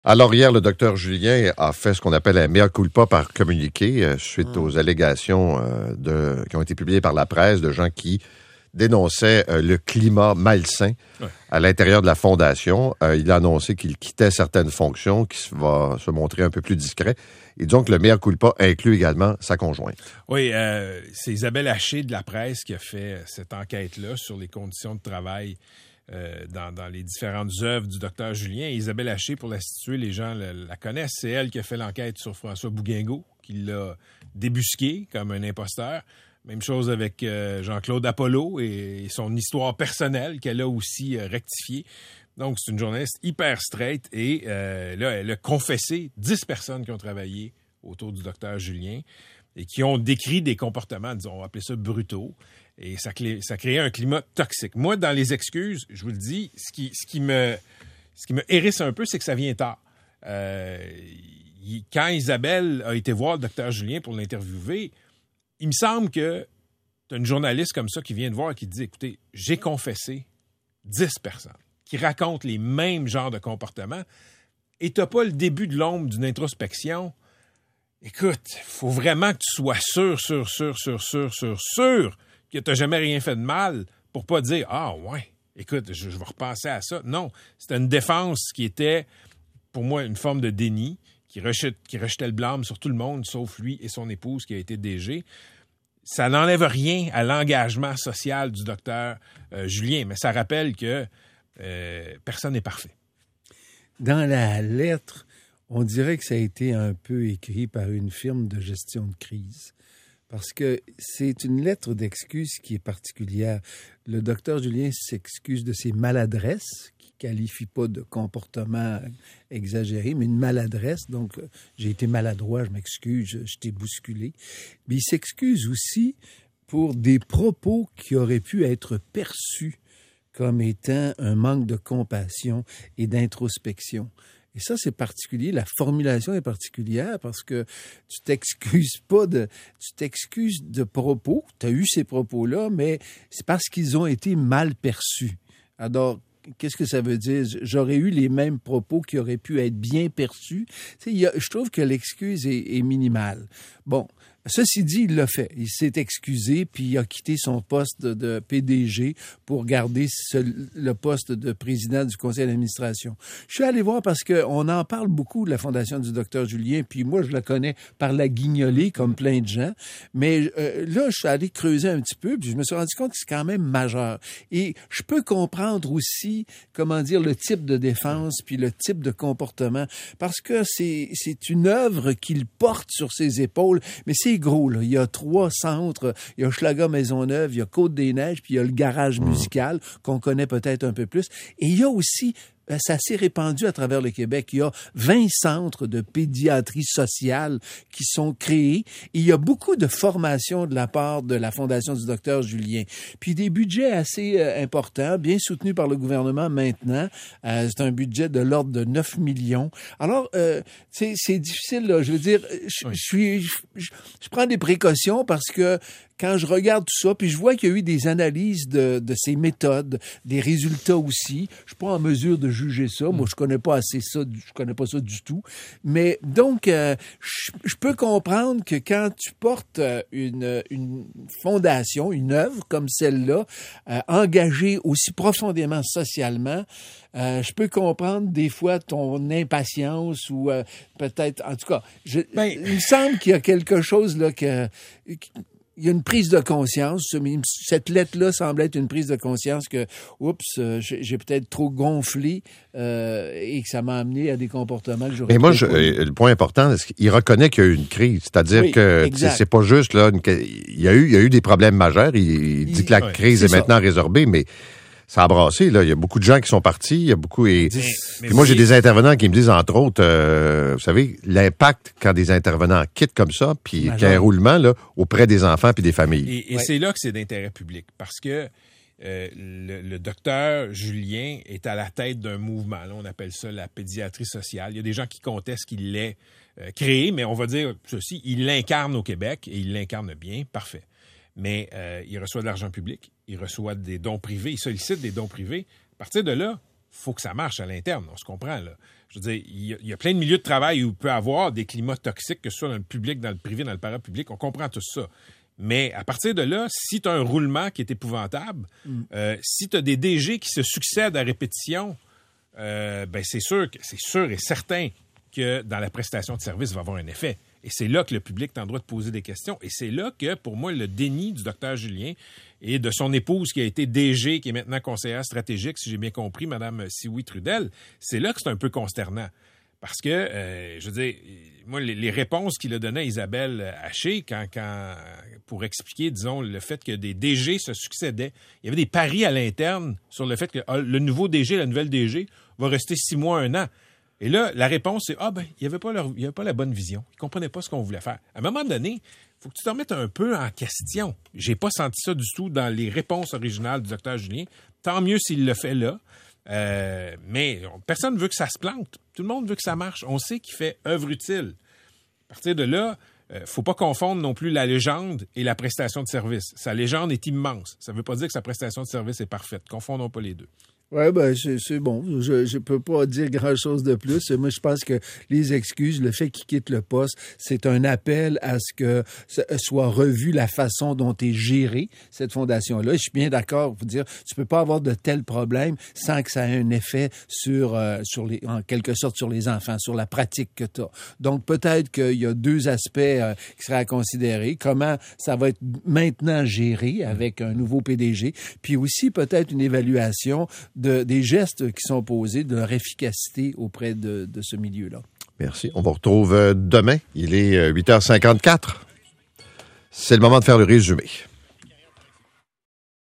Alors hier, le docteur Julien a fait ce qu'on appelle un mea culpa par communiqué suite aux allégations qui ont été publiées par la presse de gens qui dénonçaient le climat malsain à l'intérieur de la Fondation. Il a annoncé qu'il quittait certaines fonctions, qu'il va se montrer un peu plus discret. Et donc, le mea culpa inclut également sa conjointe. Oui, c'est Isabelle Haché de la presse qui a fait cette enquête-là sur les conditions de travail dans les différentes œuvres du docteur Julien. Et Isabelle Haché, pour la situer, les gens la connaissent. C'est elle qui a fait l'enquête sur François Bouguingot, qui l'a débusqué comme un imposteur. Même chose avec Jean-Claude Apollo et son histoire personnelle qu'elle a aussi rectifiée. Donc, c'est une journaliste hyper straight et là, elle a confessé 10 personnes qui ont travaillé autour du docteur Julien et qui ont décrit des comportements, disons, on va appeler ça brutaux. Et ça créait un climat toxique. Moi, dans les excuses, je vous le dis, ce qui me hérisse un peu, c'est que ça vient tard. Quand Isabelle a été voir le docteur Julien pour l'interviewer, il me semble que tu as une journaliste comme ça qui vient te voir et qui te dit, écoutez, j'ai confessé 10 personnes qui racontent les mêmes genres de comportements et tu n'as pas le début de l'ombre d'une introspection. Écoute, il faut vraiment que tu sois sûr que tu n'as jamais rien fait de mal pour pas dire « Ah ouais, écoute, je vais repenser à ça ». Non, c'était une défense qui était, pour moi, une forme de déni, qui rejetait le blâme sur tout le monde, sauf lui et son épouse qui a été DG. Ça n'enlève rien à l'engagement social du docteur Julien, mais ça rappelle que personne n'est parfait. Dans la lettre, on dirait que ça a été un peu écrit par une firme de gestion de crise. Parce que c'est une lettre d'excuse qui est particulière. Le docteur Julien s'excuse de ses maladresses, qui ne qualifie pas de comportement exagéré, mais une maladresse. Donc, j'ai été maladroit, je m'excuse, je t'ai bousculé. Mais il s'excuse aussi pour des propos qui auraient pu être perçus comme étant un manque de compassion et d'introspection. Et ça, c'est particulier. La formulation est particulière parce que tu t'excuses de propos. Tu as eu ces propos-là, mais c'est parce qu'ils ont été mal perçus. Alors, qu'est-ce que ça veut dire? J'aurais eu les mêmes propos qui auraient pu être bien perçus. Tu sais, je trouve que l'excuse est minimale. Bon. Ceci dit, il l'a fait. Il s'est excusé, puis il a quitté son poste de PDG pour garder le poste de président du conseil d'administration. Je suis allé voir parce qu'on en parle beaucoup de la fondation du docteur Julien, puis moi, je la connais par la guignolée, comme plein de gens. Mais là, je suis allé creuser un petit peu, puis je me suis rendu compte que c'est quand même majeur. Et je peux comprendre aussi, le type de défense, puis le type de comportement, parce que c'est une œuvre qu'il porte sur ses épaules, mais c'est gros, là. Il y a 3 centres. Il y a Hochelaga Maisonneuve, il y a Côte-des-Neiges, puis il y a le garage musical qu'on connaît peut-être un peu plus. Et il y a aussi, ça s'est répandu à travers le Québec. Il y a 20 centres de pédiatrie sociale qui sont créés. Et il y a beaucoup de formations de la part de la Fondation du docteur Julien. Puis des budgets assez importants, bien soutenus par le gouvernement maintenant. C'est un budget de l'ordre de 9 millions. Alors, c'est difficile, là. Je veux dire, je prends des précautions parce que quand je regarde tout ça, puis je vois qu'il y a eu des analyses de ces méthodes, des résultats aussi, je suis pas en mesure de juger ça. Moi, je connais pas ça du tout. Mais donc, je peux comprendre que quand tu portes une fondation, une œuvre comme celle-là, engagée aussi profondément socialement, je peux comprendre des fois ton impatience ou peut-être, en tout cas, il me semble qu'il y a quelque chose là il y a une prise de conscience. Cette lettre-là semble être une prise de conscience que, j'ai peut-être trop gonflé et que ça m'a amené à des comportements que j'aurais. Mais moi, le point important, c'est qu'il reconnaît qu'il y a eu une crise. C'est-à-dire que c'est pas juste là. Il y a eu des problèmes majeurs. Il dit que la crise est maintenant résorbée, mais ça a brassé, là. Il y a beaucoup de gens qui sont partis. Il y a beaucoup. Puis moi, j'ai des intervenants qui me disent, entre autres, vous savez, l'impact quand des intervenants quittent comme ça, puis qu'il y a un roulement là, auprès des enfants puis des familles. Et c'est là que c'est d'intérêt public. Parce que le docteur Julien est à la tête d'un mouvement. Là, on appelle ça la pédiatrie sociale. Il y a des gens qui contestent qu'il l'ait créé, mais on va dire ceci, il l'incarne au Québec et il l'incarne bien. Parfait. Mais il reçoit de l'argent public, il reçoit des dons privés, il sollicite des dons privés. À partir de là, faut que ça marche à l'interne, on se comprend, là. Je veux dire, il y a plein de milieux de travail où il peut y avoir des climats toxiques, que ce soit dans le public, dans le privé, dans le parapublic, on comprend tout ça. Mais à partir de là, si tu as un roulement qui est épouvantable, si tu as des DG qui se succèdent à répétition, c'est sûr et certain que dans la prestation de service, il va avoir un effet. Et c'est là que le public a le droit de poser des questions. Et c'est là que, pour moi, le déni du docteur Julien et de son épouse qui a été DG, qui est maintenant conseillère stratégique, si j'ai bien compris, Mme Sioui Trudel, c'est là que c'est un peu consternant. Parce que, je veux dire, moi, les réponses qu'il a données à Isabelle Haché, pour expliquer, disons, le fait que des DG se succédaient, il y avait des paris à l'interne sur le fait que le nouveau DG, la nouvelle DG, va rester 6 mois, 1 an. Et là, la réponse, c'est il n'y avait pas la bonne vision. Ils ne comprenaient pas ce qu'on voulait faire. À un moment donné, il faut que tu te remettes un peu en question. J'ai pas senti ça du tout dans les réponses originales du docteur Julien. Tant mieux s'il le fait là. Mais personne ne veut que ça se plante. Tout le monde veut que ça marche. On sait qu'il fait œuvre utile. À partir de là, faut pas confondre non plus la légende et la prestation de service. Sa légende est immense. Ça ne veut pas dire que sa prestation de service est parfaite. Confondons pas les deux. Oui, c'est bon. Je peux pas dire grand-chose de plus. Moi, je pense que les excuses, le fait qu'il quitte le poste, c'est un appel à ce que soit revue la façon dont est gérée cette fondation-là. Je suis bien d'accord pour dire, tu peux pas avoir de tels problèmes sans que ça ait un effet en quelque sorte, sur les enfants, sur la pratique que tu as. Donc, peut-être qu'il y a 2 aspects qui seraient à considérer. Comment ça va être maintenant géré avec un nouveau PDG, puis aussi peut-être une évaluation des gestes qui sont posés, de leur efficacité auprès de ce milieu-là. Merci. On vous retrouve demain. Il est 8h54. C'est le moment de faire le résumé.